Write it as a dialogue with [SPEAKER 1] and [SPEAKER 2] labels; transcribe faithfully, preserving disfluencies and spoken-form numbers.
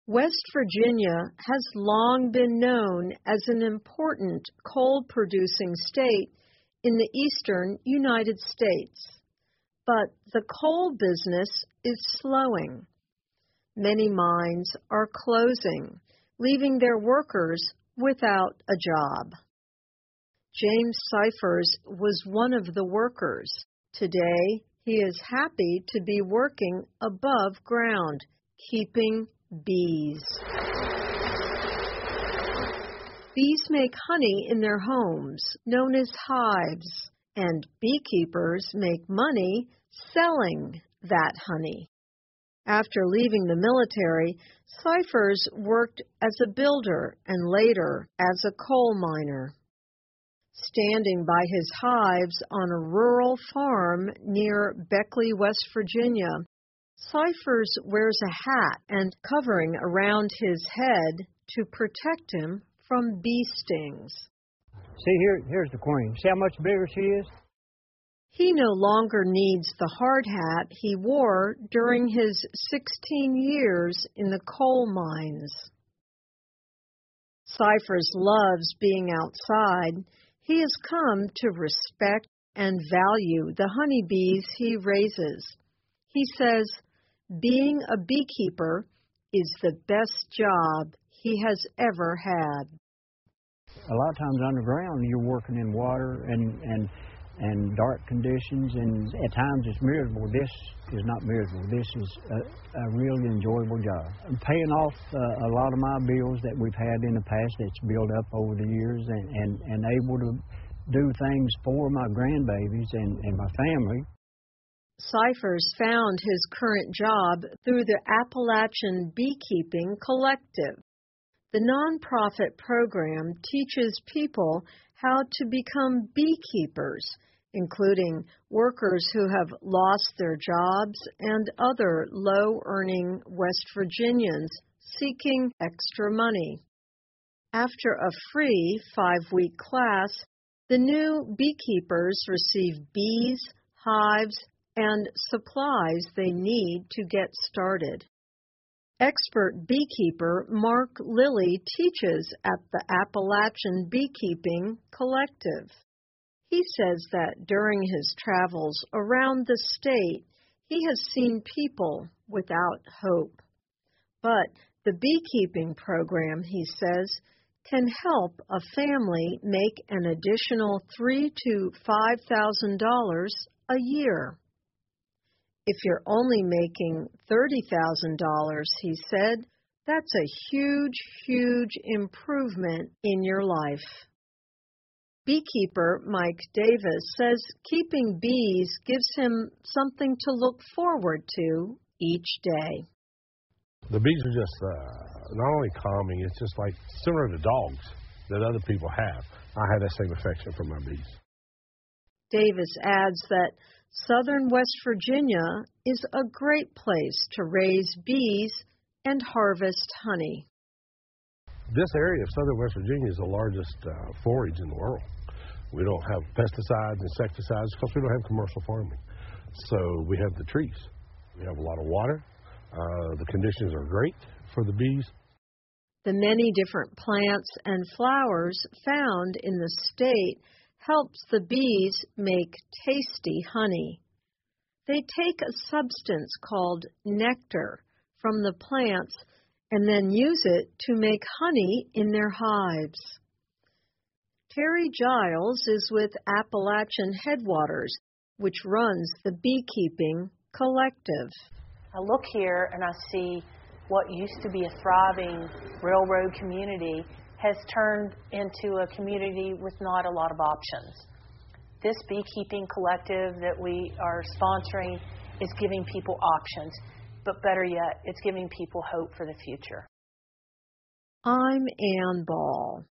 [SPEAKER 1] West Virginia has long been known as an important coal-producing state in the eastern United States, but the coal business is slowing. Many mines are closing, leaving their workers without a job. James Cyphers was one of the workers. Today, he is happy to be working above ground, keeping bees. Bees make honey in their homes, known as hives, and beekeepers make money selling that honey. After leaving the military, Cyphers worked as a builder and later as a coal miner. Standing by his hives on a rural farm near Beckley, West Virginia, Cyphers wears a hat and covering around his head to protect him from bee stings.
[SPEAKER 2] See, here, here's the queen. See how much bigger she is?
[SPEAKER 1] He no longer needs the hard hat he wore during his sixteen years in the coal mines. Cyphers loves being outside. He has come to respect and value the honeybees he raises. He says being a beekeeper is the best job he has ever had.
[SPEAKER 2] A lot of times underground you're working in water and, and, and dark conditions, and at times it's miserable. This is not miserable. This is a, a really enjoyable job. I'm paying off uh, a lot of my bills that we've had in the past that's built up over the years, and, and, and able to do things for my grandbabies and, and my family.
[SPEAKER 1] Cyphers found his current job through the Appalachian Beekeeping Collective. The nonprofit program teaches people how to become beekeepers, including workers who have lost their jobs and other low-earning West Virginians seeking extra money. After a free five-week class, the new beekeepers receive bees, hives, and supplies they need to get started. Expert beekeeper Mark Lilly teaches at the Appalachian Beekeeping Collective. He says that during his travels around the state, he has seen people without hope. But the beekeeping program, he says, can help a family make an additional three thousand to five thousand dollars a year. If you're only making thirty thousand dollars, he said, that's a huge, huge improvement in your life. Beekeeper Mike Davis says keeping bees gives him something to look forward to each day.
[SPEAKER 3] The bees are just uh, not only calming, it's just like similar to dogs that other people have. I have that same affection for my bees.
[SPEAKER 1] Davis adds that southern West Virginia is a great place to raise bees and harvest honey.
[SPEAKER 3] This area of southern West Virginia is the largest uh, forage in the world. We don't have pesticides, insecticides, because we don't have commercial farming. So we have the trees. We have a lot of water. Uh, the conditions are great for the bees.
[SPEAKER 1] The many different plants and flowers found in the state helps the bees make tasty honey. They take a substance called nectar from the plants and then use it to make honey in their hives. Terry Giles is with Appalachian Headwaters, which runs the Beekeeping Collective.
[SPEAKER 4] I look here and I see what used to be a thriving railroad community has turned into a community with not a lot of options. This beekeeping collective that we are sponsoring is giving people options, but better yet, it's giving people hope for the future.
[SPEAKER 1] I'm Ann Ball.